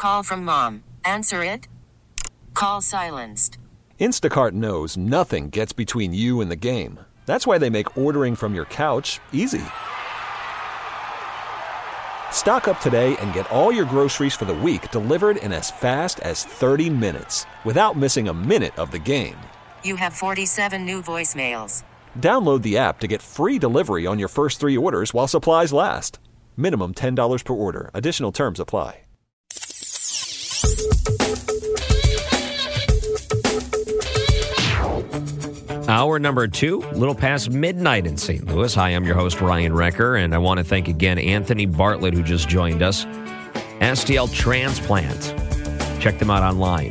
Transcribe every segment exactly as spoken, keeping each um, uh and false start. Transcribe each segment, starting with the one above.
call from mom. Answer it. Call silenced. Instacart knows nothing gets between you and the game. That's why they make ordering from your couch easy. Stock up today and get all your groceries for the week delivered in as fast as thirty minutes without missing a minute of the game. You have forty-seven new voicemails. Download the app to get free delivery on your first three orders while supplies last. Minimum ten dollars per order. Additional terms apply. Hour number two, a little past midnight in Saint Louis. Hi, I'm your host, Ryan Recker, and I want to thank again Anthony Bartlett, who just joined us. S T L Transplant. Check them out online.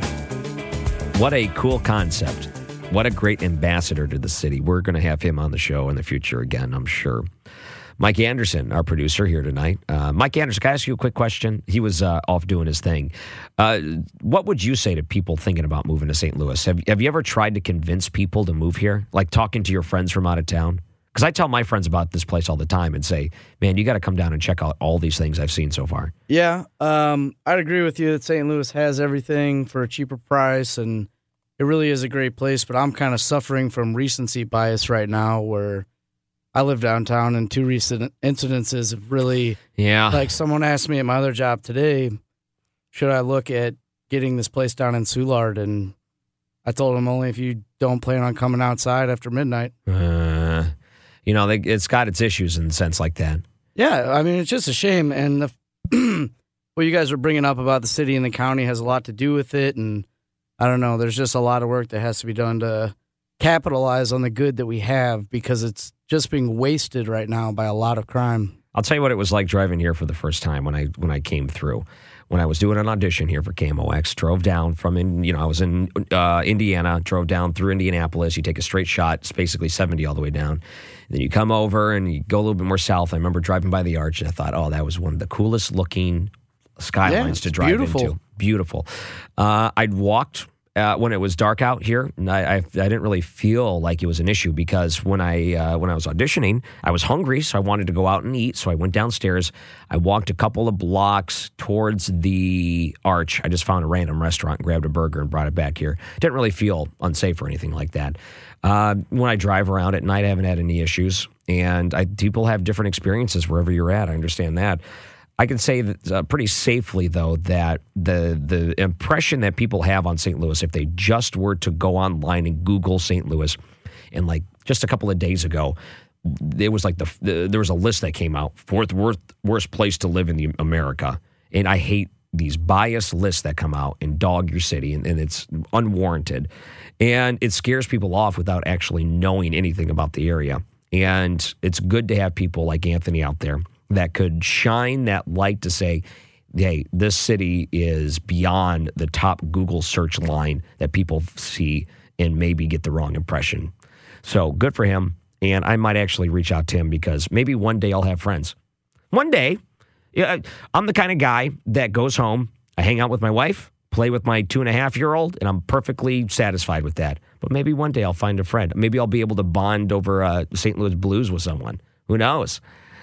What a cool concept. What a great ambassador to the city. We're going to have him on the show in the future again, I'm sure. Mike Anderson, our producer here tonight. Uh, Mike Anderson, can I ask you a quick question? He was uh, off doing his thing. Uh, what would you say to people thinking about moving to Saint Louis? Have, have you ever tried to convince people to move here? Like talking to your friends from out of town? Because I tell my friends about this place all the time and say, man, you got to come down and check out all these things I've seen so far. Yeah, um, I'd agree with you that Saint Louis has everything for a cheaper price, and it really is a great place, but I'm kind of suffering from recency bias right now where I live downtown, and two recent incidences have really, yeah. like someone asked me at my other job today, should I look at getting this place down in Soulard? And I told them only if you don't plan on coming outside after midnight. Uh, you know, they, it's got its issues in a sense like that. Yeah, I mean, it's just a shame. And the, what you guys were bringing up about the city and the county has a lot to do with it. And I don't know, there's just a lot of work that has to be done to capitalize on the good that we have, because it's just being wasted right now by a lot of crime. I'll tell you what it was like driving here for the first time when I when I came through. When I was doing an audition here for K M O X, drove down from, in, you know, I was in uh, Indiana, drove down through Indianapolis. You take a straight shot. It's basically seventy all the way down. And then you come over and you go a little bit more south. I remember driving by the Arch, and I thought, oh, that was one of the coolest looking skylines yeah, to drive beautiful. into. Beautiful. Uh, I'd walked Uh, when it was dark out here, and I, I, I didn't really feel like it was an issue, because when I uh, when I was auditioning, I was hungry, so I wanted to go out and eat. So I went downstairs. I walked a couple of blocks towards the Arch. I just found a random restaurant and grabbed a burger and brought it back here. Didn't really feel unsafe or anything like that. Uh, when I drive around at night, I haven't had any issues, and I, people have different experiences wherever you're at. I understand that. I can say that, uh, pretty safely, though, that the the impression that people have on Saint Louis, if they just were to go online and Google Saint Louis, and like just a couple of days ago, it was like the, the there was a list that came out, fourth worst, worst place to live in the America. And I hate these biased lists that come out and dog your city, and, and it's unwarranted. And it scares people off without actually knowing anything about the area. And it's good to have people like Anthony out there that could shine that light to say, hey, this city is beyond the top Google search line that people see and maybe get the wrong impression. So good for him. And I might actually reach out to him, because maybe one day I'll have friends. One day. Yeah, I'm the kind of guy that goes home, I hang out with my wife, play with my two and a half year old, and I'm perfectly satisfied with that. But maybe one day I'll find a friend. Maybe I'll be able to bond over uh, Saint Louis Blues with someone. Who knows?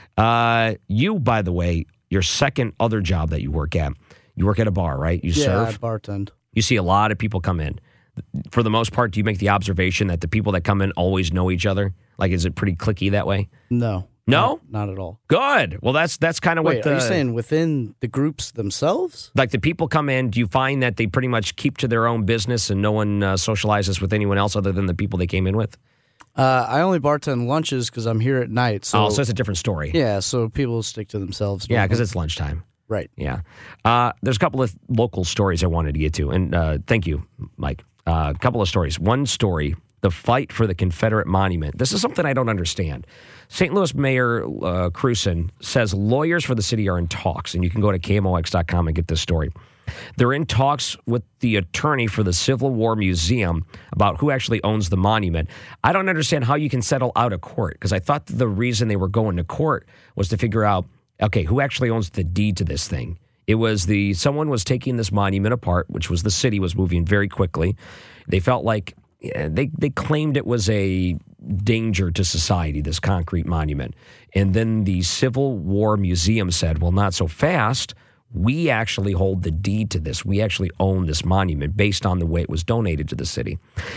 Uh, you, by the way, your second other job that you work at, you work at a bar, right? You yeah, serve? I bartend. You see a lot of people come in. For the most part, do you make the observation that the people that come in always know each other? Like, is it pretty cliquey that way? No. No? Not, not at all. Good. Well, that's that's kind of Wait, what the... are you saying within the groups themselves? Like, the people come in, do you find that they pretty much keep to their own business and no one uh, socializes with anyone else other than the people they came in with? Uh, I only bartend lunches because I'm here at night. So, oh, so it's a different story. Yeah, so people stick to themselves. Yeah, because it's lunchtime. Right. Yeah. Uh, there's a couple of local stories I wanted to get to, and uh, thank you, Mike. Uh, a couple of stories. One story, the fight for the Confederate monument. This is something I don't understand. Saint Louis Mayor uh, Krewson says lawyers for the city are in talks, and you can go to K M O X dot com and get this story. They're in talks with the attorney for the Civil War Museum about who actually owns the monument. I don't understand how you can settle out of court, because I thought the reason they were going to court was to figure out, okay, who actually owns the deed to this thing? It was the, someone was taking this monument apart, which was the city was moving very quickly. They felt like, yeah, they, they claimed it was a danger to society, this concrete monument. And then the Civil War Museum said, well, not so fast. we actually hold the deed to this. We actually own this monument based on the way it was donated to the city.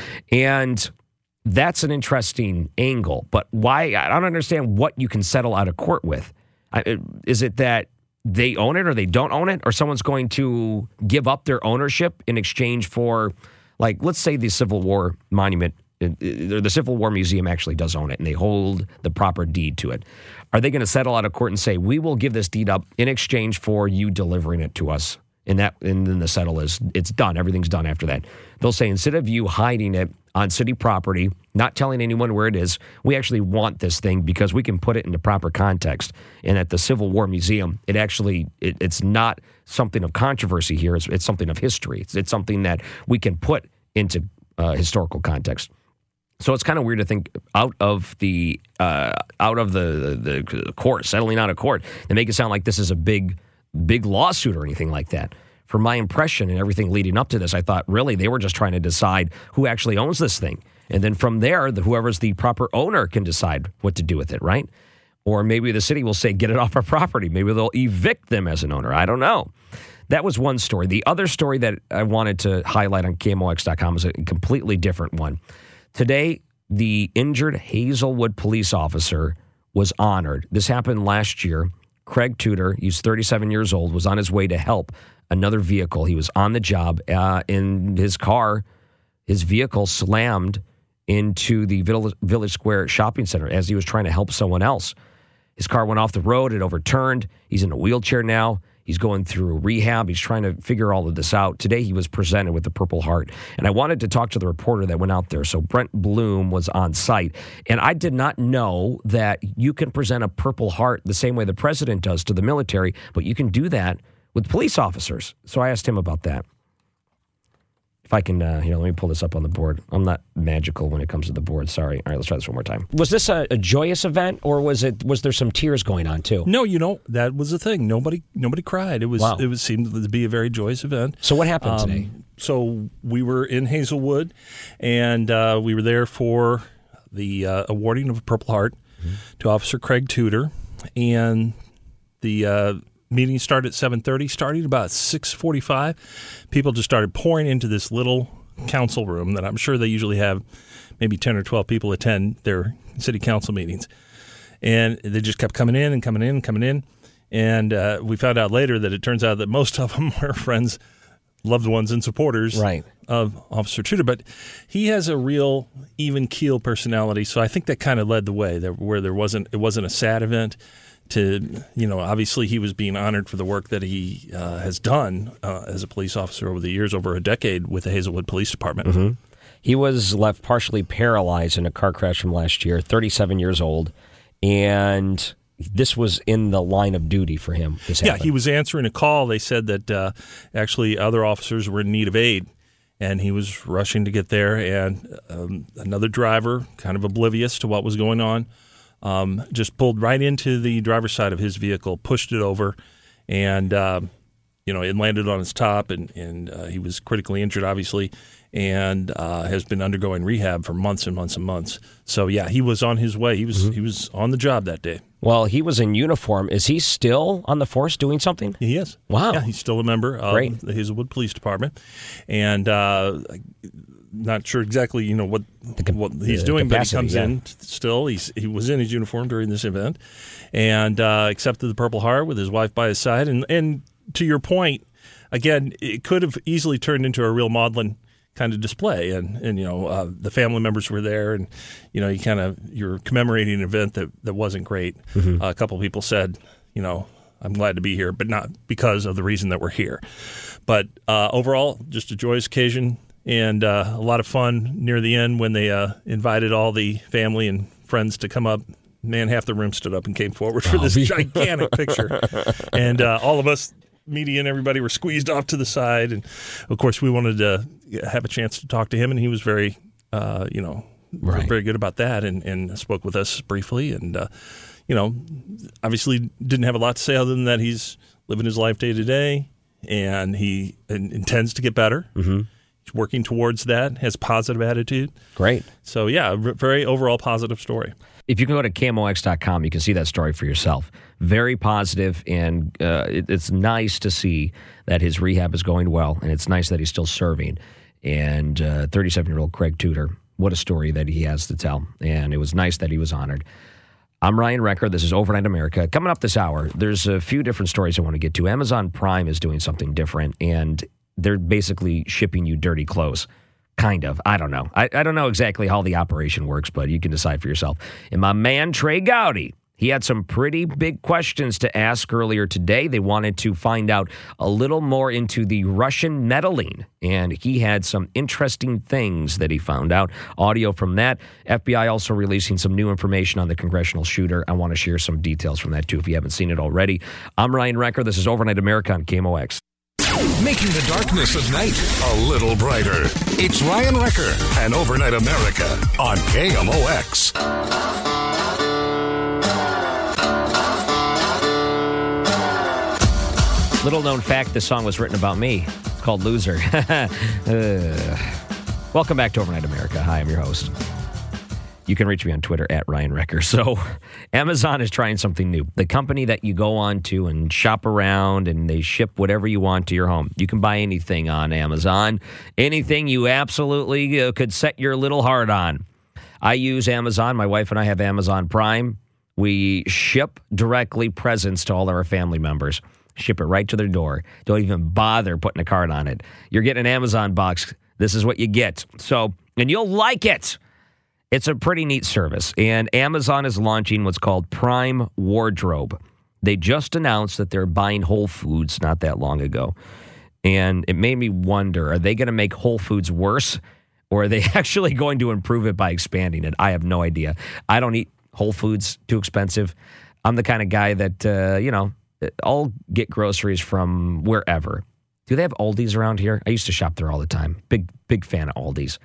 And that's an interesting angle. But why? I don't understand what you can settle out of court with. I, is it that they own it or they don't own it, or someone's going to give up their ownership in exchange for, like, let's say the Civil War monument, the Civil War Museum actually does own it and they hold the proper deed to it. Are they going to settle out of court and say, we will give this deed up in exchange for you delivering it to us? And that, and then the settle is, it's done. Everything's done after that. They'll say, instead of you hiding it on city property, not telling anyone where it is, we actually want this thing because we can put it into proper context. And at the Civil War Museum, it actually, it, it's not something of controversy here. It's, it's something of history. It's, it's something that we can put into uh, historical context. So it's kind of weird to think out of the uh, out of the, the the court, settling out of court, and make it sound like this is a big, big lawsuit or anything like that. From my impression and everything leading up to this, I thought really they were just trying to decide who actually owns this thing. And then from there, the, whoever's the proper owner can decide what to do with it, right? Or maybe the city will say, get it off our property. Maybe they'll evict them as an owner. I don't know. That was one story. The other story that I wanted to highlight on K M O X dot com is a completely different one. Today, the injured Hazelwood police officer was honored. This happened last year. Craig Tudor, he's thirty-seven years old, was on his way to help another vehicle. He was on the job. Uh, in his car, his vehicle slammed into the Village Square shopping center as he was trying to help someone else. His car went off the road. It overturned. He's in a wheelchair now. He's going through rehab. He's trying to figure all of this out. Today, he was presented with the Purple Heart. And I wanted to talk to the reporter that went out there. So Brent Bloom was on site. And I did not know that you can present a Purple Heart the same way the president does to the military, but you can do that with police officers. So I asked him about that. If I can, uh, here, let me pull this up on the board. I'm not magical when it comes to the board. Sorry. All right, let's try this one more time. Was this a, a joyous event, or was it? Was there some tears going on too? No, you know that was the thing. Nobody, nobody cried. It was. Wow. It was seemed to be a very joyous event. So what happened um, today? So we were in Hazelwood, and uh, we were there for the uh, awarding of a Purple Heart mm-hmm. to Officer Craig Tudor, and the. Uh, Meeting started at seven thirty, started about six forty-five. People just started pouring into this little council room that I'm sure they usually have maybe ten or twelve people attend their city council meetings. And they just kept coming in and coming in and coming in. And uh, we found out later that it turns out that most of them were friends, loved ones, and supporters right. of Officer Tudor. But he has a real even-keel personality, so I think that kind of led the way, that where there wasn't it wasn't a sad event. To, you know, obviously he was being honored for the work that he uh, has done uh, as a police officer over the years, over a decade with the Hazelwood Police Department. Mm-hmm. He was left partially paralyzed in a car crash from last year, thirty-seven years old, and this was in the line of duty for him. This yeah, happened. He was answering a call. They said that uh, actually other officers were in need of aid, and he was rushing to get there, and um, another driver, kind of oblivious to what was going on, Um, just pulled right into the driver's side of his vehicle, pushed it over, and uh, you know it landed on his top, and, and uh, he was critically injured, obviously, and uh, has been undergoing rehab for months and months and months. So yeah, he was on his way. He was mm-hmm. he was on the job that day. Well, he was in uniform. Is he still on the force doing something? He is. Wow. Yeah, he's still a member of Great. the Hazelwood Police Department, and. Uh, Not sure exactly, you know, what what he's doing, but he comes yeah. in still. He's he was in his uniform during this event, and uh, accepted the Purple Heart with his wife by his side. And and to your point, again, it could have easily turned into a real maudlin kind of display. And and you know, uh, the family members were there, and you know, you kind of you're commemorating an event that that wasn't great. Mm-hmm. Uh, a couple of people said, you know, I'm glad to be here, but not because of the reason that we're here. But uh, overall, just a joyous occasion. And uh, a lot of fun near the end when they uh, invited all the family and friends to come up. Man, half the room stood up and came forward for this gigantic picture. And uh, all of us, media and everybody, were squeezed off to the side. And, of course, we wanted to have a chance to talk to him, and he was very, uh, you know, right. very good about that and, and spoke with us briefly. And, uh, you know, obviously didn't have a lot to say other than that he's living his life day to day, and he intends to get better. Mm-hmm. He's working towards that, has positive attitude. Great. So, yeah, very overall positive story. If you can go to K M O X dot com, you can see that story for yourself. Very positive, and uh, it, it's nice to see that his rehab is going well, and it's nice that he's still serving. And uh, thirty-seven-year-old Craig Tudor, what a story that he has to tell, and it was nice that he was honored. I'm Ryan Recker. This is Overnight America. Coming up this hour, there's a few different stories I want to get to. Amazon Prime is doing something different, and they're basically shipping you dirty clothes. Kind of. I don't know. I, I don't know exactly how the operation works, but you can decide for yourself. And my man, Trey Gowdy, he had some pretty big questions to ask earlier today. They wanted to find out a little more into the Russian meddling, and he had some interesting things that he found out. Audio from that. F B I also releasing some new information on the congressional shooter. I want to share some details from that, too, if you haven't seen it already. I'm Ryan Recker. This is Overnight America on K M O X. Making the darkness of night a little brighter. It's Ryan Recker and Overnight America on K M O X. Little known fact, this song was written about me. It's called Loser. uh, welcome back to Overnight America. Hi, I'm your host. You can reach me on Twitter at Ryan Recker. So Amazon is trying something new. The company that you go on to and shop around and they ship whatever you want to your home. You can buy anything on Amazon. Anything you absolutely uh, could set your little heart on. I use Amazon. My wife and I have Amazon Prime. We ship directly presents to all of our family members. Ship it right to their door. Don't even bother putting a card on it. You're getting an Amazon box. This is what you get. So, and you'll like it. It's a pretty neat service, and Amazon is launching what's called Prime Wardrobe. They just announced that they're buying Whole Foods not that long ago, and it made me wonder, are they going to make Whole Foods worse, or are they actually going to improve it by expanding it? I have no idea. I don't eat Whole Foods, too expensive. I'm the kind of guy that, uh, you know, I'll get groceries from wherever. Do they have Aldi's around here? I used to shop there all the time. Big, big fan of Aldi's.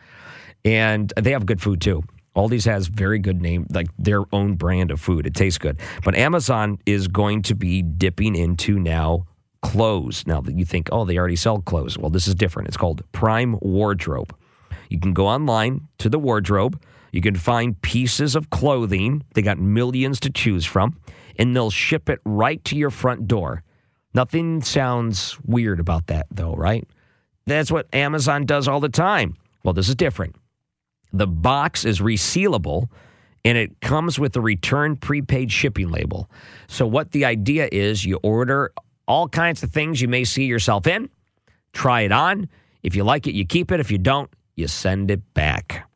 And they have good food, too. Aldi's has very good name, like their own brand of food. It tastes good. But Amazon is going to be dipping into now clothes. Now that you think, oh, they already sell clothes. Well, this is different. It's called Prime Wardrobe. You can go online to the wardrobe. You can find pieces of clothing. They got millions to choose from. And they'll ship it right to your front door. Nothing sounds weird about that, though, right? That's what Amazon does all the time. Well, this is different. The box is resealable, and it comes with a return prepaid shipping label. So what the idea is, you order all kinds of things you may see yourself in, try it on. If you like it, you keep it. If you don't, you send it back.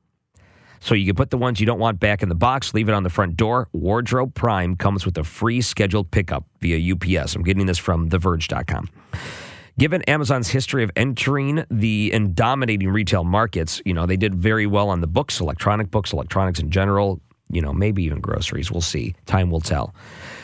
So you can put the ones you don't want back in the box, leave it on the front door. Wardrobe Prime comes with a free scheduled pickup via U P S. I'm getting this from the verge dot com. Given Amazon's history of entering the and dominating retail markets, you know, they did very well on the books, electronic books, electronics in general, you know, maybe even groceries. We'll see. Time will tell.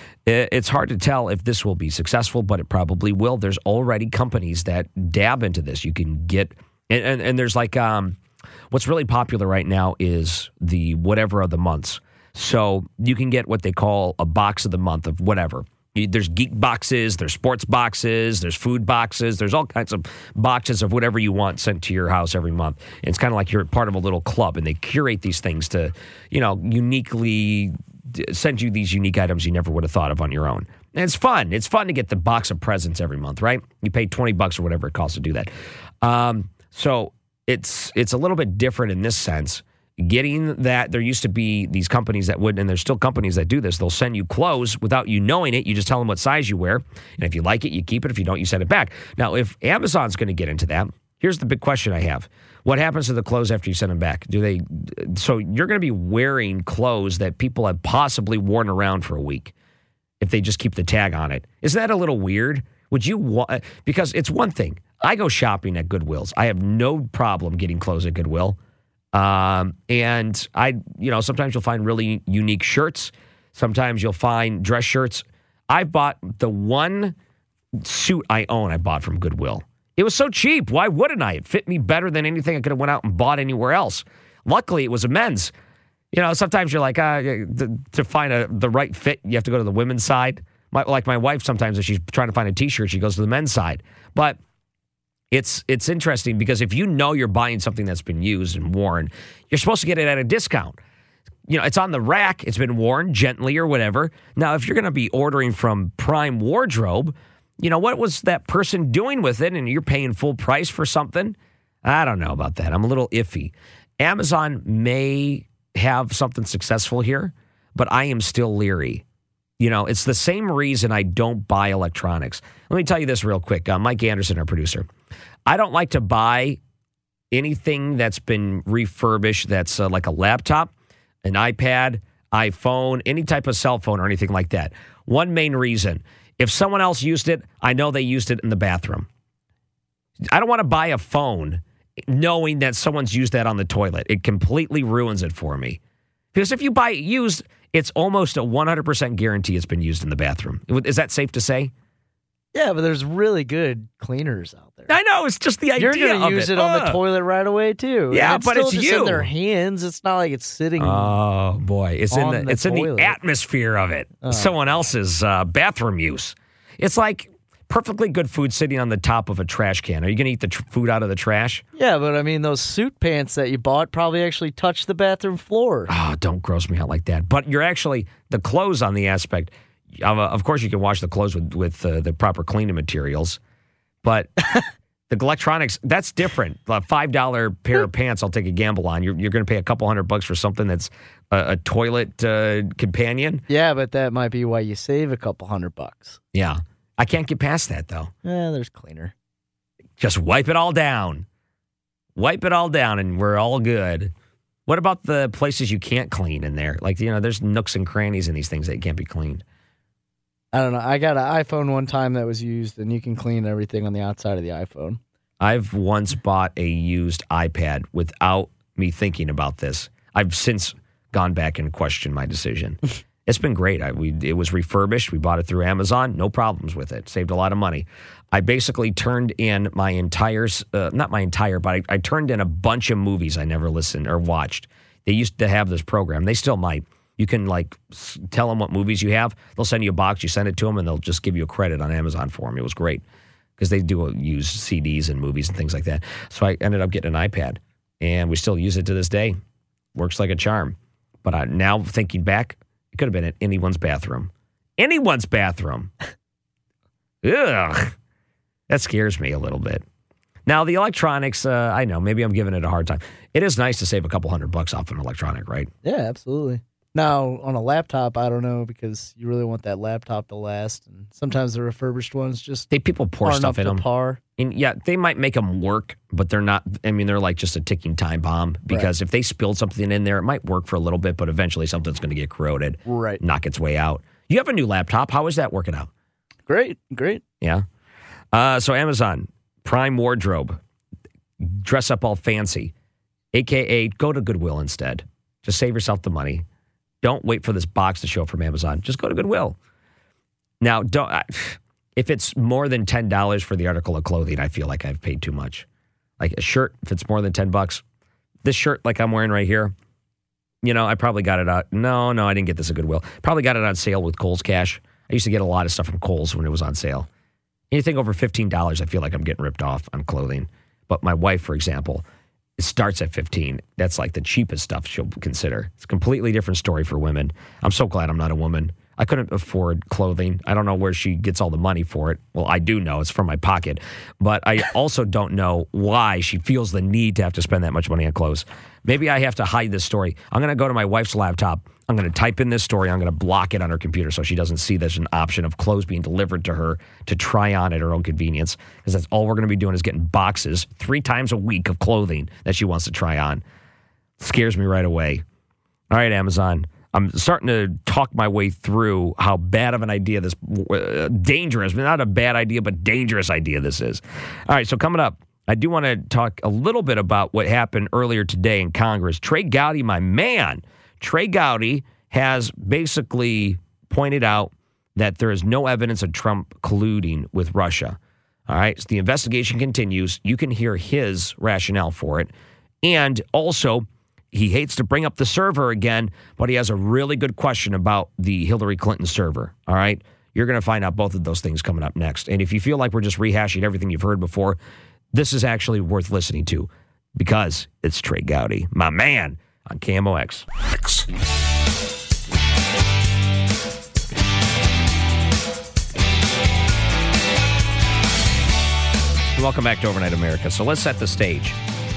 It's hard to tell if this will be successful, but it probably will. There's already companies that dab into this. You can get, and, and, and there's like, um, what's really popular right now is the whatever of the months. So you can get what they call a box of the month of whatever. There's geek boxes, there's sports boxes, there's food boxes, there's all kinds of boxes of whatever you want sent to your house every month. And it's kind of like you're part of a little club, and they curate these things to, you know, uniquely send you these unique items you never would have thought of on your own. And it's fun. It's fun to get the box of presents every month, right? You pay twenty bucks or whatever it costs to do that. Um, so it's it's a little bit different in this sense. Getting that, there used to be these companies that would, and there's still companies that do this. They'll send you clothes without you knowing it. You just tell them what size you wear. And if you like it, you keep it. If you don't, you send it back. Now, if Amazon's going to get into that, here's the big question I have. What happens to the clothes after you send them back? Do they? So you're going to be wearing clothes that people have possibly worn around for a week if they just keep the tag on it. Isn't that a little weird? Would you want, because it's one thing. I go shopping at Goodwill's. I have no problem getting clothes at Goodwill. Um, and I, you know, sometimes you'll find really unique shirts. Sometimes you'll find dress shirts. I've bought the one suit I own, I bought from Goodwill. It was so cheap. Why wouldn't I? It fit me better than anything I could have went out and bought anywhere else. Luckily, it was a men's. You know, sometimes you're like, uh, to, to find a, the right fit, you have to go to the women's side. My, like my wife, sometimes if she's trying to find a T-shirt, she goes to the men's side. But It's it's interesting because if you know you're buying something that's been used and worn, you're supposed to get it at a discount. you know, it's on the rack. It's been worn gently or whatever. Now, if you're going to be ordering from Prime Wardrobe, you know, what was that person doing with it? And you're paying full price for something? I don't know about that. I'm a little iffy. Amazon may have something successful here, but I am still leery. You know, it's the same reason I don't buy electronics. Let me tell you this real quick. Uh, Mike Anderson, our producer. I don't like to buy anything that's been refurbished that's uh, like a laptop, an iPad, iPhone, any type of cell phone or anything like that. One main reason, if someone else used it, I know they used it in the bathroom. I don't want to buy a phone knowing that someone's used that on the toilet. It completely ruins it for me. Because if you buy it used, it's almost a one hundred percent guarantee it's been used in the bathroom. Is that safe to say? Yeah, but there's really good cleaners out there. I know, it's just the idea You're going to use it, it on Ugh. the toilet right away, too. Yeah, and it's but still it's just you. in their hands. It's not like it's sitting. Oh, boy. It's in on the, the it's in the toilet. atmosphere of it. Oh. Someone else's uh, bathroom use. It's like perfectly good food sitting on the top of a trash can. Are you going to eat the tr- food out of the trash? Yeah, but I mean, those suit pants that you bought probably actually touched the bathroom floor. Oh, don't gross me out like that. But you're actually, the clothes on the aspect, of, of course you can wash the clothes with, with uh, the proper cleaning materials, but the electronics, that's different. A five dollar pair of pants I'll take a gamble on. You're, you're going to pay a couple hundred bucks for something that's a, a toilet uh, companion? Yeah, but that might be why you save a couple hundred bucks. Yeah. I can't get past that, though. Yeah, there's cleaner. Just wipe it all down. Wipe it all down, and we're all good. What about the places you can't clean in there? Like, you know, there's nooks and crannies in these things that can't be cleaned. I don't know. I got an iPhone one time that was used, and you can clean everything on the outside of the iPhone. I've once bought a used iPad without me thinking about this. I've since gone back and questioned my decision. It's been great. I, we, it was refurbished. We bought it through Amazon. No problems with it. Saved a lot of money. I basically turned in my entire, uh, not my entire, but I, I turned in a bunch of movies I never listened or watched. They used to have this program. They still might. You can like tell them what movies you have. They'll send you a box. You send it to them, and they'll just give you a credit on Amazon for them. It was great because they do use C Ds and movies and things like that. So I ended up getting an iPad, and we still use it to this day. Works like a charm. But I, now thinking back, it could have been in anyone's bathroom. Anyone's bathroom. Ugh. That scares me a little bit. Now, the electronics, uh, I know, maybe I'm giving it a hard time. It is nice to save a couple hundred bucks off an electronic, right? Yeah, absolutely. Now, on a laptop, I don't know, because you really want that laptop to last. And sometimes the refurbished ones just They people pour aren't stuff up in to them. par. And yeah, they might make them work, but they're not. I mean, they're like just a ticking time bomb because if they spilled something in there, it might work for a little bit, but eventually something's going to get corroded, Right. knock its way out. You have a new laptop. How is that working out? Great, great. Yeah. Uh, so Amazon, Prime Wardrobe, dress up all fancy, a k a go to Goodwill instead. Just save yourself the money. Don't wait for this box to show up from Amazon. Just go to Goodwill. Now, don't, if it's more than ten dollars for the article of clothing, I feel like I've paid too much. Like a shirt, if it's more than ten bucks, this shirt like I'm wearing right here, you know, I probably got it out. No, no, I didn't get this at Goodwill. Probably got it on sale with Kohl's Cash. I used to get a lot of stuff from Kohl's when it was on sale. Anything over fifteen dollars, I feel like I'm getting ripped off on clothing. But my wife, for example, it starts at fifteen dollars. That's like the cheapest stuff she'll consider. It's a completely different story for women. I'm so glad I'm not a woman. I couldn't afford clothing. I don't know where she gets all the money for it. Well, I do know it's from my pocket. But I also don't know why she feels the need to have to spend that much money on clothes. Maybe I have to hide this story. I'm going to go to my wife's laptop. I'm going to type in this story. I'm going to block it on her computer so she doesn't see there's an option of clothes being delivered to her to try on at her own convenience. Because that's all we're going to be doing is getting boxes three times a week of clothing that she wants to try on. Scares me right away. All right, Amazon. I'm starting to talk my way through how bad of an idea this, uh, dangerous, not a bad idea, but dangerous idea this is. All right, so coming up, I do want to talk a little bit about what happened earlier today in Congress. Trey Gowdy, my man, Trey Gowdy has basically pointed out that there is no evidence of Trump colluding with Russia. All right, so the investigation continues. You can hear his rationale for it. And also, he hates to bring up the server again, but he has a really good question about the Hillary Clinton server. All right, you're going to find out both of those things coming up next. And if you feel like we're just rehashing everything you've heard before, this is actually worth listening to because it's Trey Gowdy, my man. on K M O X. X. Welcome back to Overnight America. So let's set the stage.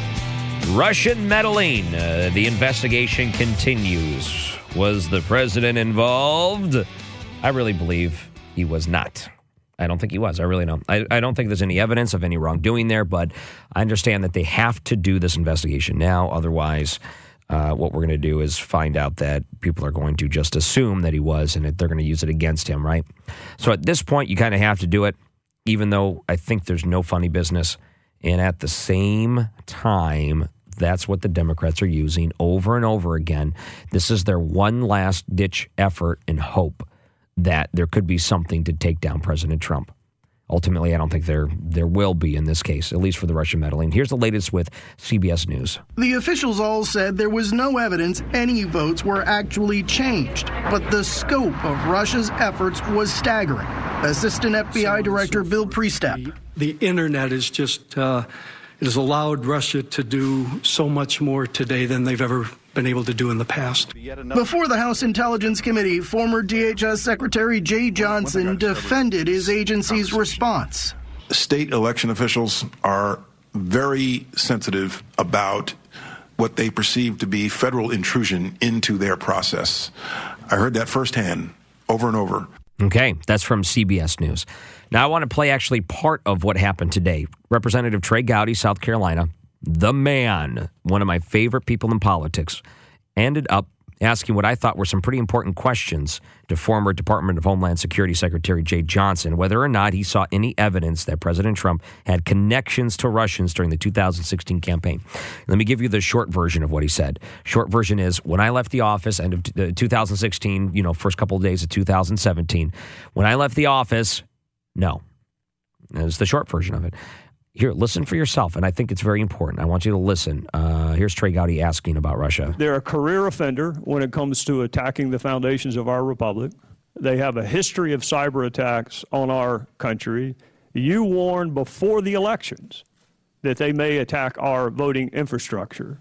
Russian meddling. Uh, the investigation continues. Was the president involved? I really believe he was not. I don't think he was. I really don't. I, I don't think there's any evidence of any wrongdoing there, but I understand that they have to do this investigation now. Otherwise, uh, what we're going to do is find out that people are going to just assume that he was, and that they're going to use it against him, right? So at this point, you kind of have to do it, even though I think there's no funny business. And at the same time, that's what the Democrats are using over and over again. This is their one last-ditch effort and hope that there could be something to take down President Trump. Ultimately, I don't think there there will be in this case, at least for the Russian meddling. Here's the latest with C B S News. The officials all said there was no evidence any votes were actually changed, but the scope of Russia's efforts was staggering. Assistant F B I so, Director so Bill Priestap. The, the internet is just, uh, it has allowed Russia to do so much more today than they've ever been able to do in the past. Before the House Intelligence Committee, former D H S Secretary Jay Johnson defended his agency's response. State election officials are very sensitive about what they perceive to be federal intrusion into their process. I heard that firsthand, over and over. Okay, that's from C B S News. Now I want to play actually part of what happened today. Representative Trey Gowdy, South Carolina, the man, one of my favorite people in politics, ended up asking what I thought were some pretty important questions to former Department of Homeland Security Secretary Jay Johnson, whether or not he saw any evidence that President Trump had connections to Russians during the two thousand sixteen campaign. Let me give you the short version of what he said. Short version is, when I left the office, end of two thousand sixteen, you know, first couple of days of two thousand seventeen, when I left the office, no. That's the short version of it. Here, listen for yourself, and I think it's very important. I want you to listen. Uh, here's Trey Gowdy asking about Russia. They're a career offender when it comes to attacking the foundations of our republic. They have a history of cyber attacks on our country. You warned before the elections that they may attack our voting infrastructure.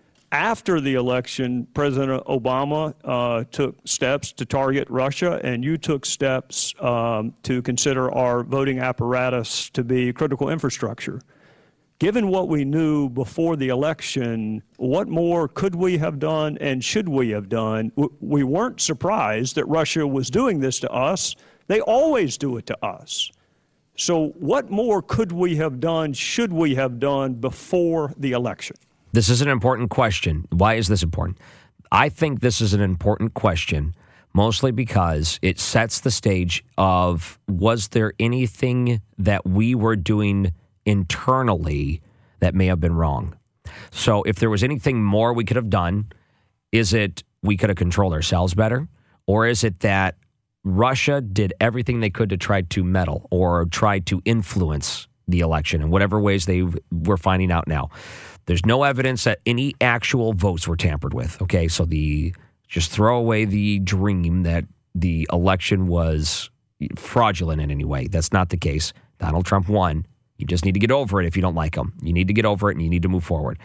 After the election, President Obama uh, took steps to target Russia, and you took steps um, to consider our voting apparatus to be critical infrastructure. Given what we knew before the election, what more could we have done and should we have done? We weren't surprised that Russia was doing this to us. They always do it to us. So what more could we have done, should we have done before the election? This is an important question. Why is this important? I think this is an important question, mostly because it sets the stage of, was there anything that we were doing internally that may have been wrong? So if there was anything more we could have done, is it we could have controlled ourselves better? Or is it that Russia did everything they could to try to meddle or try to influence the election in whatever ways they were finding out now? There's no evidence that any actual votes were tampered with. Okay, so the just throw away the dream that the election was fraudulent in any way. That's not the case. Donald Trump won. You just need to get over it if you don't like him. You need to get over it and you need to move forward.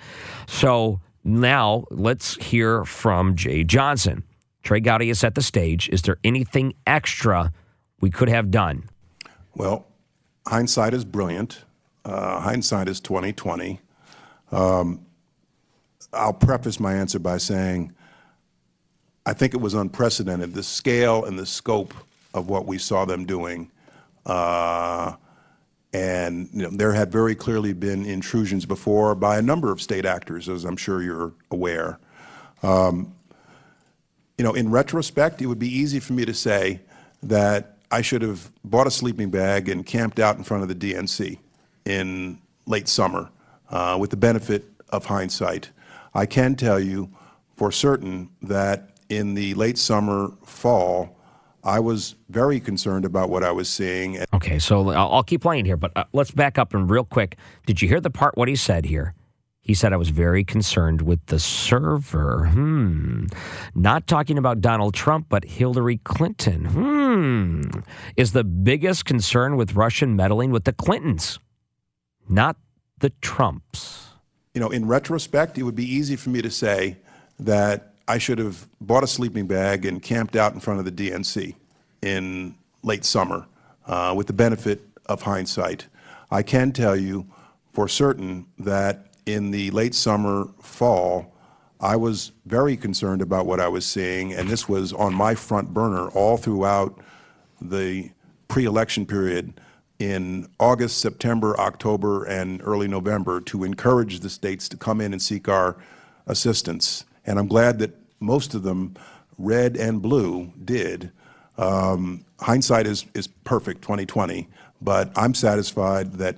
So now let's hear from Jay Johnson. Trey Gowdy has set the stage. Is there anything extra we could have done? Well, hindsight is brilliant. Uh, hindsight is twenty twenty. Um, I'll preface my answer by saying I think it was unprecedented, the scale and the scope of what we saw them doing. Uh, and you know, there had very clearly been intrusions before by a number of state actors, as I'm sure you're aware. Um, you know, in retrospect, it would be easy for me to say that I should have bought a sleeping bag and camped out in front of the D N C in late summer. Uh, with the benefit of hindsight, I can tell you for certain that in the late summer, fall, I was very concerned about what I was seeing. Okay, so I'll, I'll keep playing here, but uh, let's back up and real quick. Did you hear the part what he said here? He said, I was very concerned with the server. Hmm. Not talking about Donald Trump, but Hillary Clinton. Hmm. Is the biggest concern with Russian meddling with the Clintons, not the Trumps? You know, in retrospect, it would be easy for me to say that I should have bought a sleeping bag and camped out in front of the D N C in late summer uh, with the benefit of hindsight. I can tell you for certain that in the late summer, fall, I was very concerned about what I was seeing, and this was on my front burner all throughout the pre-election period in August, September, October, and early November to encourage the states to come in and seek our assistance. And I'm glad that most of them, red and blue, did. Um, hindsight is, is perfect, twenty twenty, but I'm satisfied that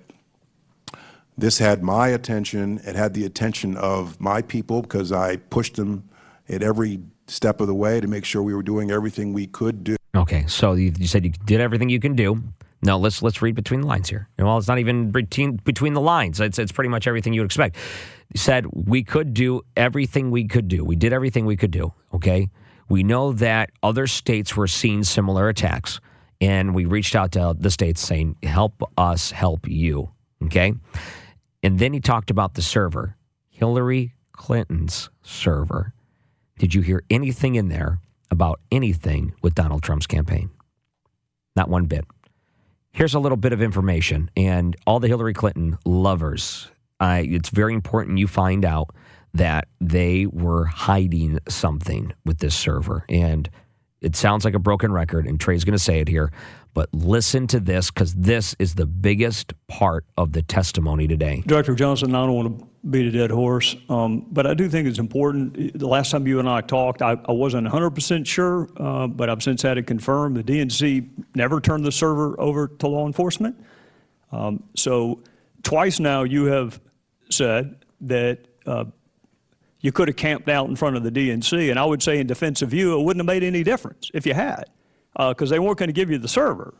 this had my attention. It had the attention of my people because I pushed them at every step of the way to make sure we were doing everything we could do. Okay, so you, you said you did everything you can do. No, let's let's read between the lines here. Well, it's not even between, between the lines. It's, it's pretty much everything you would expect. You said we could do everything we could do. We did everything we could do, okay? We know that other states were seeing similar attacks, and we reached out to the states saying, help us help you, okay? And then he talked about the server, Hillary Clinton's server. Did you hear anything in there about anything with Donald Trump's campaign? Not one bit. Here's a little bit of information, and all the Hillary Clinton lovers, uh, it's very important you find out that they were hiding something with this server. And it sounds like a broken record, and Trey's going to say it here, but listen to this because this is the biggest part of the testimony today. Director Johnson, I don't want to beat a dead horse, um, but I do think it's important. The last time you and I talked, I, I wasn't one hundred percent sure, uh, but I've since had it confirmed. The D N C never turned the server over to law enforcement. Um, so twice now you have said that uh, you could have camped out in front of the D N C, and I would say in defense of you, it wouldn't have made any difference if you had, because uh, they weren't going to give you the server.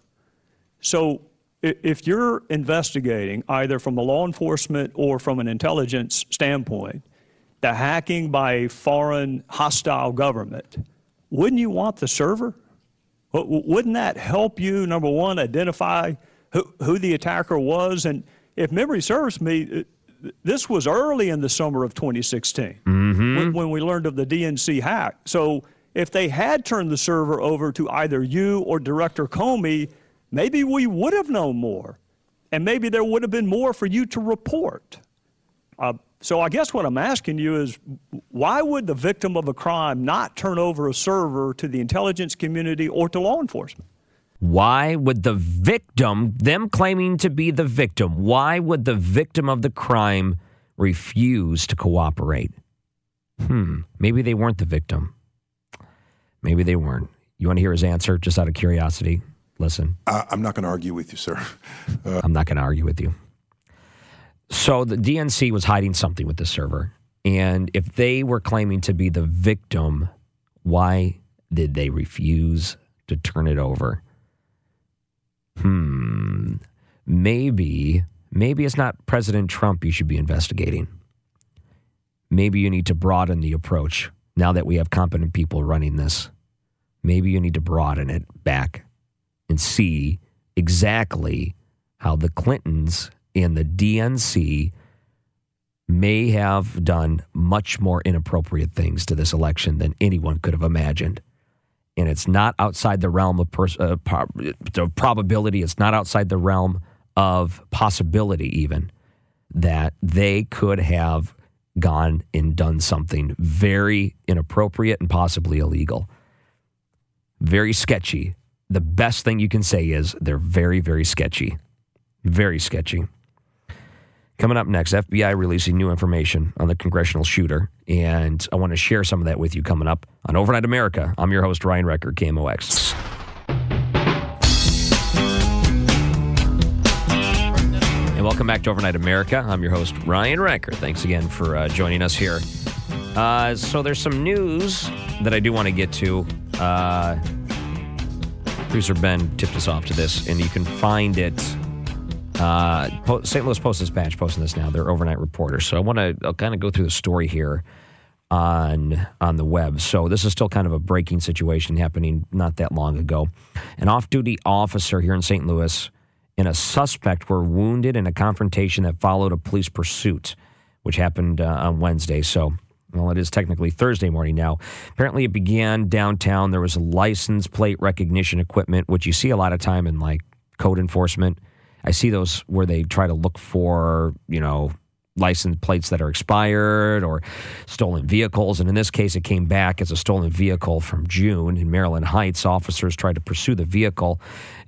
So if you're investigating, either from a law enforcement or from an intelligence standpoint, the hacking by a foreign hostile government, wouldn't you want the server? Wouldn't that help you, number one, identify who, who the attacker was? And if memory serves me, this was early in the summer of twenty sixteen mm-hmm. when, when we learned of the D N C hack. So if they had turned the server over to either you or Director Comey, maybe we would have known more, and maybe there would have been more for you to report. Uh, so I guess what I'm asking you is, why would the victim of a crime not turn over a server to the intelligence community or to law enforcement? Why would the victim, them claiming to be the victim, why would the victim of the crime refuse to cooperate? Hmm, maybe they weren't the victim. Maybe they weren't. You want to hear his answer, just out of curiosity? Listen. Uh, I'm not going to argue with you, sir. Uh, I'm not going to argue with you. So the D N C was hiding something with the server. And if they were claiming to be the victim, why did they refuse to turn it over? Hmm. Maybe, maybe it's not President Trump you should be investigating. Maybe you need to broaden the approach now that we have competent people running this. Maybe you need to broaden it back and see exactly how the Clintons and the D N C may have done much more inappropriate things to this election than anyone could have imagined. And it's not outside the realm of pers- uh, pro- the probability. It's not outside the realm of possibility even that they could have gone and done something very inappropriate and possibly illegal. Very sketchy. The best thing you can say is they're very, very sketchy. Very sketchy. Coming up next, F B I releasing new information on the congressional shooter, and I want to share some of that with you coming up on Overnight America. I'm your host, Ryan Recker, K M O X. And welcome back to Overnight America. I'm your host, Ryan Recker. Thanks again for uh, joining us here. Uh, so there's some news that I do want to get to. Uh, Producer Ben tipped us off to this, and you can find it. Uh, Saint Louis Post-Dispatch posting this now. They're overnight reporters. So I want to I'll kind of go through the story here on on the web. So this is still kind of a breaking situation happening not that long ago. An off-duty officer here in Saint Louis and a suspect were wounded in a confrontation that followed a police pursuit, which happened uh, on Wednesday. So Well, it is technically Thursday morning now. Apparently, it began downtown. There was a license plate recognition equipment, which you see a lot of time in like code enforcement. I see those where they try to look for, you know, license plates that are expired or stolen vehicles. And in this case, it came back as a stolen vehicle from June in Maryland Heights. Officers tried to pursue the vehicle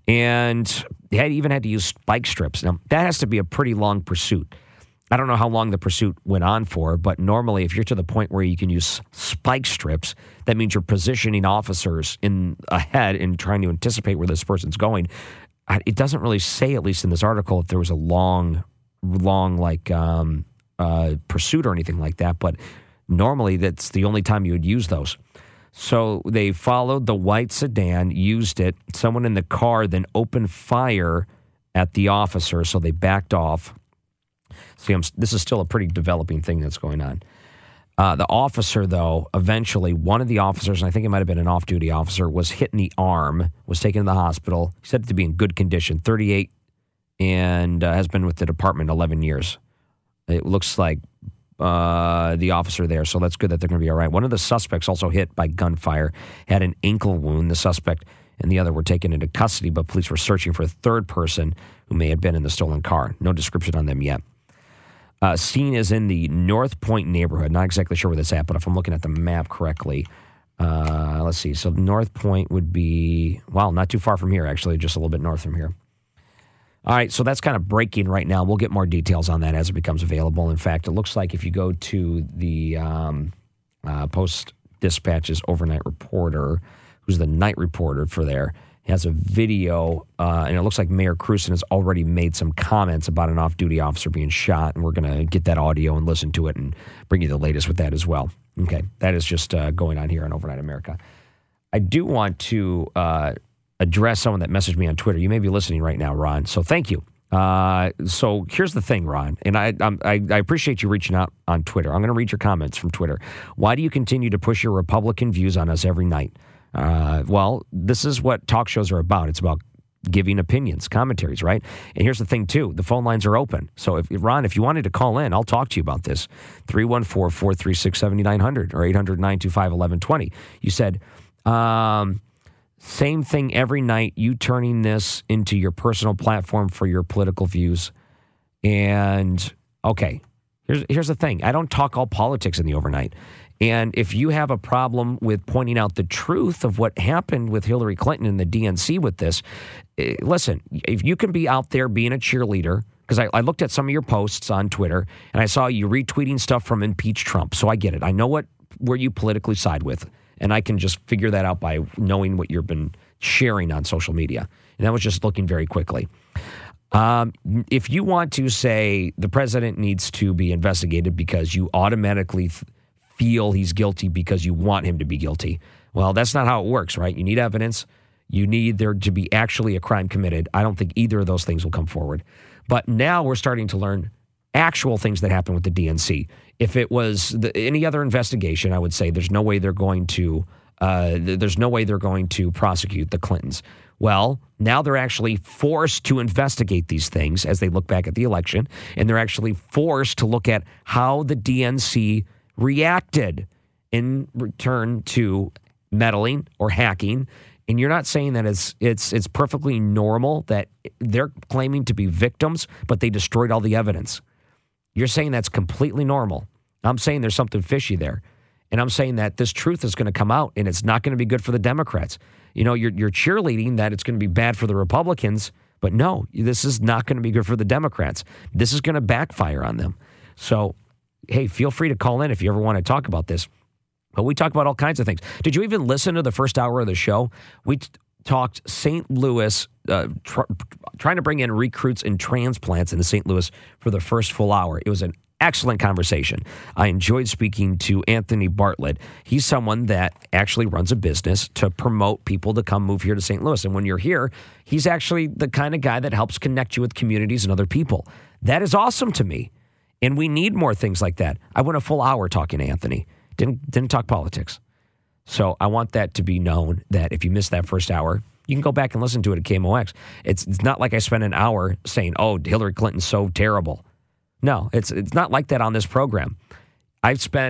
and they had even had to use spike strips. Now, that has to be a pretty long pursuit. I don't know how long the pursuit went on for, but normally if you're to the point where you can use spike strips, that means you're positioning officers in ahead and trying to anticipate where this person's going. It doesn't really say, at least in this article, if there was a long long like um, uh, pursuit or anything like that, but normally that's the only time you would use those. So they followed the white sedan, used it. Someone in the car then opened fire at the officer, so they backed off. See, I'm, this is still a pretty developing thing that's going on. Uh, the officer, though, eventually, one of the officers, and I think it might have been an off-duty officer, was hit in the arm, was taken to the hospital. He said to be in good condition, thirty-eight, and uh, has been with the department eleven years. It looks like uh, the officer there, so that's good that they're going to be all right. One of the suspects, also hit by gunfire, had an ankle wound. The suspect and the other were taken into custody, but police were searching for a third person who may have been in the stolen car. No description on them yet. Uh, scene is in the North Point neighborhood. Not exactly sure where that's at, but if I'm looking at the map correctly, uh, let's see. So North Point would be, well, not too far from here, actually, just a little bit north from here. All right, so that's kind of breaking right now. We'll get more details on that as it becomes available. In fact, it looks like if you go to the um, uh, Post-Dispatch's overnight reporter, who's the night reporter for there, has a video, uh, and it looks like Mayor Krewson has already made some comments about an off-duty officer being shot, and we're going to get that audio and listen to it and bring you the latest with that as well. Okay, that is just uh, going on here on Overnight America. I do want to uh, address someone that messaged me on Twitter. You may be listening right now, Ron, so thank you. Uh, so here's the thing, Ron, and I, I'm, I I appreciate you reaching out on Twitter. I'm going to read your comments from Twitter. Why do you continue to push your Republican views on us every night? Uh, well, this is what talk shows are about. It's about giving opinions, commentaries, right? And here's the thing, too. The phone lines are open. So, if Ron, if you wanted to call in, I'll talk to you about this. three one four, four three six, seven nine zero zero or eight hundred, nine two five, eleven twenty. You said, um, same thing every night, you turning this into your personal platform for your political views. And, okay, here's, here's the thing. I don't talk all politics in the overnight. And if you have a problem with pointing out the truth of what happened with Hillary Clinton and the D N C with this, uh, listen, if you can be out there being a cheerleader, because I, I looked at some of your posts on Twitter and I saw you retweeting stuff from impeach Trump. So I get it. I know what where you politically side with, and I can just figure that out by knowing what you've been sharing on social media. And that was just looking very quickly. Um, if you want to say the president needs to be investigated because you automatically th- feel he's guilty because you want him to be guilty. Well, that's not how it works, right? You need evidence. You need there to be actually a crime committed. I don't think either of those things will come forward. But now we're starting to learn actual things that happened with the D N C. If it was the, any other investigation, I would say there's no way they're going to uh, there's no way they're going to prosecute the Clintons. Well, now they're actually forced to investigate these things as they look back at the election, and they're actually forced to look at how the D N C reacted in return to meddling or hacking. And you're not saying that it's it's it's perfectly normal that they're claiming to be victims, but they destroyed all the evidence. You're saying that's completely normal. I'm saying there's something fishy there. And I'm saying that this truth is going to come out and it's not going to be good for the Democrats. You know, you're you're cheerleading that it's going to be bad for the Republicans, but no, this is not going to be good for the Democrats. This is going to backfire on them. So hey, feel free to call in if you ever want to talk about this. But we talk about all kinds of things. Did you even listen to the first hour of the show? We t- talked Saint Louis, uh, tr- trying to bring in recruits and transplants into Saint Louis for the first full hour. It was an excellent conversation. I enjoyed speaking to Anthony Bartlett. He's someone that actually runs a business to promote people to come move here to Saint Louis. And when you're here, he's actually the kind of guy that helps connect you with communities and other people. That is awesome to me. And we need more things like that. I went a full hour talking to Anthony. Didn't didn't talk politics. So I want that to be known that if you missed that first hour, you can go back and listen to it at K M O X. It's it's not like I spent an hour saying, oh, Hillary Clinton's so terrible. No, it's it's not like that on this program. I've spent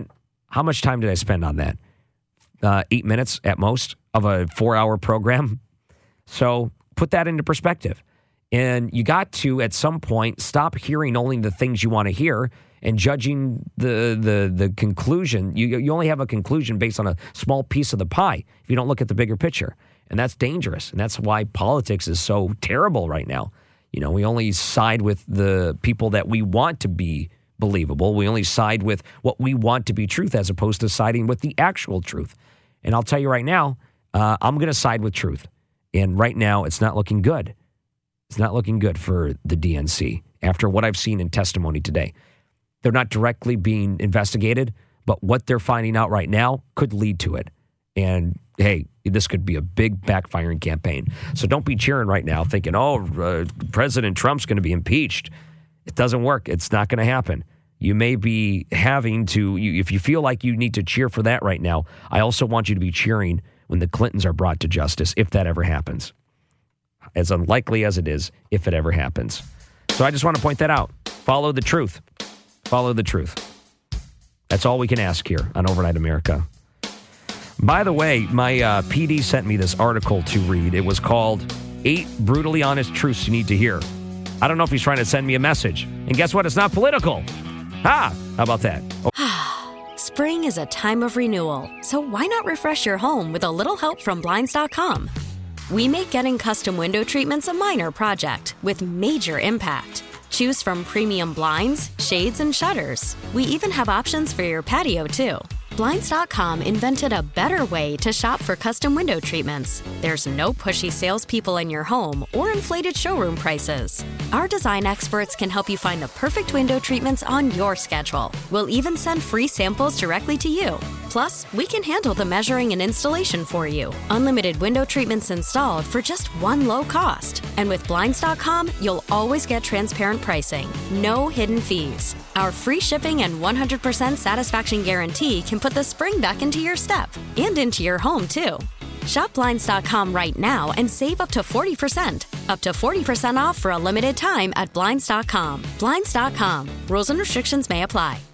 How much time did I spend on that? Uh, eight minutes at most of a four-hour program. So put that into perspective. And you got to, at some point, stop hearing only the things you want to hear and judging the the the conclusion. You you only have a conclusion based on a small piece of the pie if you don't look at the bigger picture. And that's dangerous. And that's why politics is so terrible right now. You know, we only side with the people that we want to be believable. We only side with what we want to be truth as opposed to siding with the actual truth. And I'll tell you right now, uh, I'm going to side with truth. And right now, it's not looking good. It's not looking good for the D N C after what I've seen in testimony today. They're not directly being investigated, but what they're finding out right now could lead to it. And hey, this could be a big backfiring campaign. So don't be cheering right now thinking, oh, uh, President Trump's going to be impeached. It doesn't work. It's not going to happen. You may be having to, you, if you feel like you need to cheer for that right now, I also want you to be cheering when the Clintons are brought to justice, if that ever happens. As unlikely as it is, if it ever happens. So I just want to point that out. Follow the truth. Follow the truth. That's all we can ask here on Overnight America. By the way, my uh, P D sent me this article to read. It was called Eight Brutally Honest Truths You Need to Hear. I don't know if he's trying to send me a message. And guess what? It's not political. Ah, how about that? Oh. Spring is a time of renewal, so why not refresh your home with a little help from Blinds dot com? We make getting custom window treatments a minor project with major impact. Choose from premium blinds, shades, and shutters. We even have options for your patio, too. Blinds dot com invented a better way to shop for custom window treatments. There's no pushy salespeople in your home or inflated showroom prices. Our design experts can help you find the perfect window treatments on your schedule. We'll even send free samples directly to you. Plus, we can handle the measuring and installation for you. Unlimited window treatments installed for just one low cost. And with Blinds dot com, you'll always get transparent pricing. No hidden fees. Our free shipping and one hundred percent satisfaction guarantee can put the spring back into your step and into your home, too. Shop Blinds dot com right now and save up to forty percent. Up to forty percent off for a limited time at Blinds dot com. Blinds dot com. Rules and restrictions may apply.